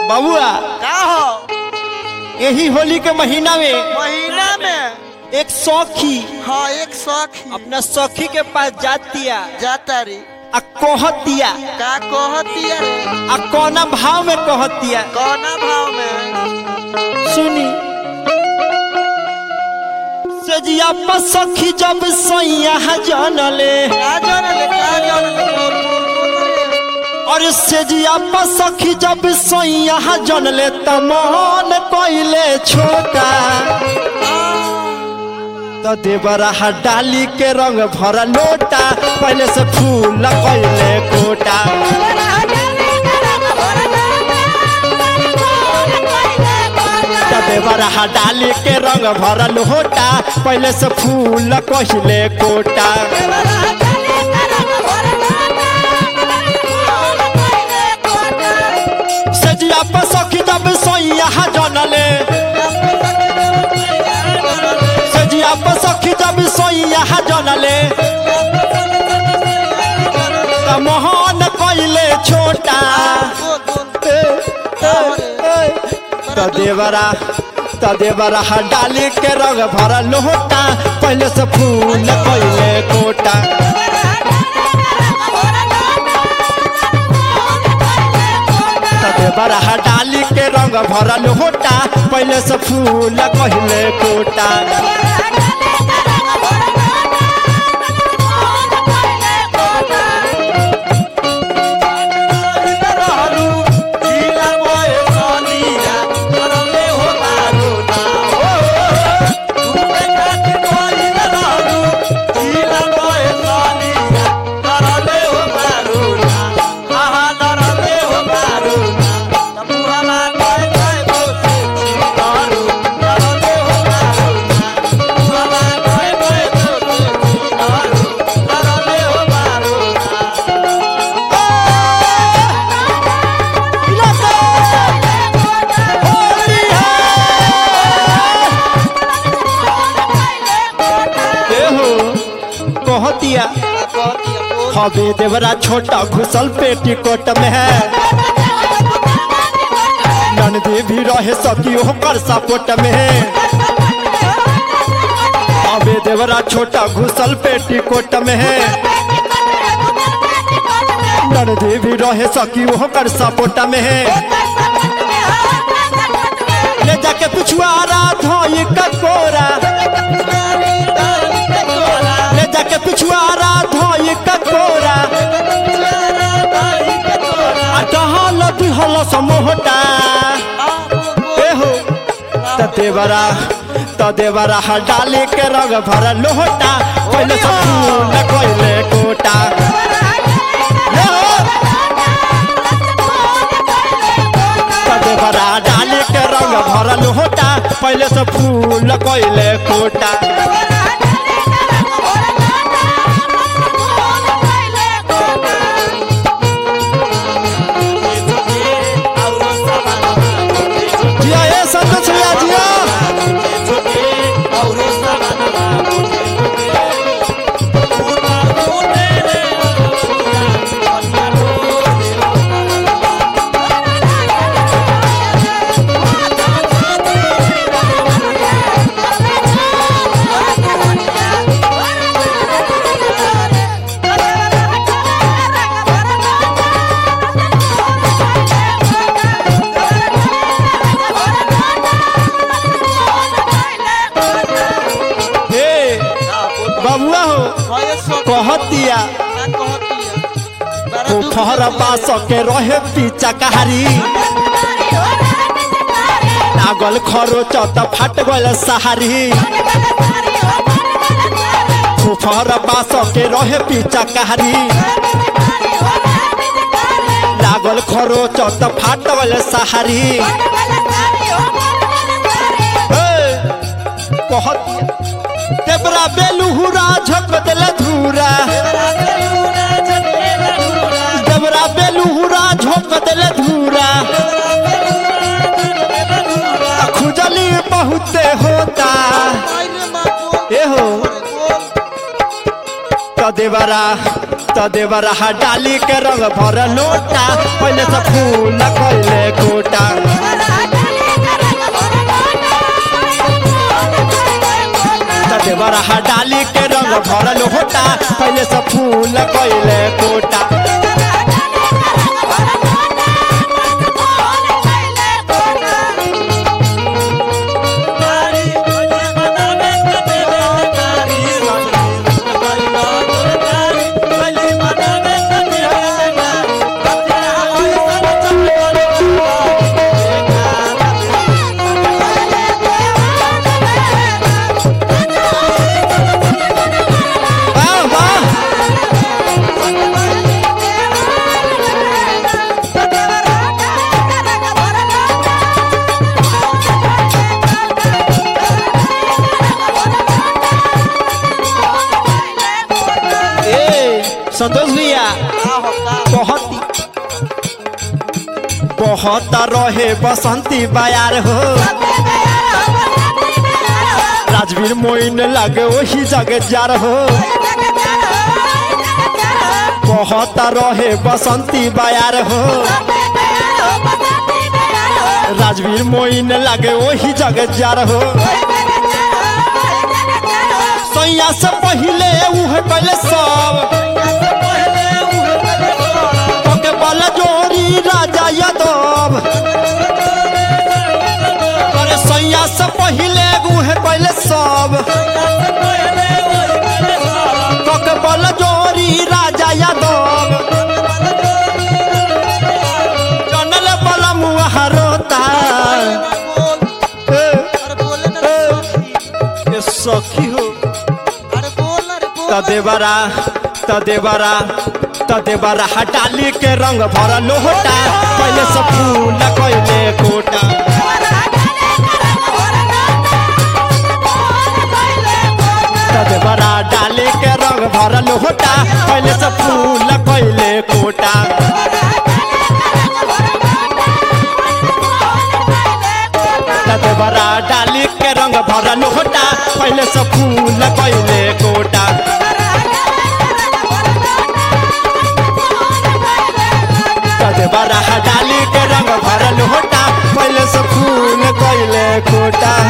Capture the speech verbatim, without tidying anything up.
बबुआ का हो यही होली के महीना में महीना में एक सौखी हाँ एक सौखी अपना सखी के पास जातिया जाता रे आ कहतिया का कहतिया रे आ कौना भाव में कहतिया कौना भाव में सुनी सजिया पर सखी जब सैया जानले का जानले का जानले बोल बोल बोल और सजिया पर सखी जब सैया जानले तमान कोइले छोटा तो देवरा डाली के रंग भरा लोटा पहले से फूल कोइले कोटा देवरा डाली के रंग भरा लोटा पहले से फूल कोइले कोटा सजिया पर सखी जब सैया जानले सजिया पर सखी जब सैया जानले त मोहन कोइले छोटा त देवरा त देवरा डाली के रंग भरा लोटा पहले से फूल कोइले कोटा देवरा डाली के रंग भरा लोटा पहले से फूल कोइले कोटा कहतिया हवे देवरा छोटा घुसल पेटीकोट में है नंदी भी रहे सकी होकर सपोट में है हवे देवरा छोटा घुसल पेटीकोट में है नंदी भी रहे सकी होकर सपोट में है ले जाके पिछुआरा धोई ककोरा ले जाके पिछुआरा धोई ककोरा डहल दिहल समोहटा एहो त देवरा त देवरा डाली के रंग भरा लोटा पहले से फूल कोइले कोटा त देवरा डाली के रंग भरा लोटा पहले से फूल कोइले कोटा बबुआ हो कहतिया पोखर बास के रहे पीछा कहारी लागल खरोच त फाट गल सहारी पोखर बास के रहे पीछा कहारी लागल खरोच त फाट गल सहारी कहतिया देवरा बेलुहुरा झक देले धूरा देवरा बेलुहुरा झक देले धूरा खुजली बहुते होता एहो त देवरा त देवरा डाली के रंग भर लोटा पहले से फूल कोइले कोटा रंग भरल होटा पहले से फूल कैले कोटा वाह वाह ए संतोष भैया बहुत बहुत रहे बसंती बयार हो राजवीर मोइन लगे वही जगह जार हो बहुत रहे बसंती बयार हो राजवीर मोइन लगे वही जगह जार हो सैया से पहले उहे पहले सब ओके बल जोरी राजा यादव अरे सैया से पहले उहे पहले सब ओके बल जोरी राजा यादव जनल बल मुहा रोता ये सखी हो तदेवरा तदेवरा तदेवरा हटाली के रंग भरल होटा पहले से फूल कैले कोटा तदेवरा डाली के रंग भरल होटा पहले से फूल कैले कोटा तदेवरा डाली के रंग भरल होटा पहले से फूल कैले कोटा तदेवरा डाली के रंग भरल होटा पहले से फूल कैले कोटा।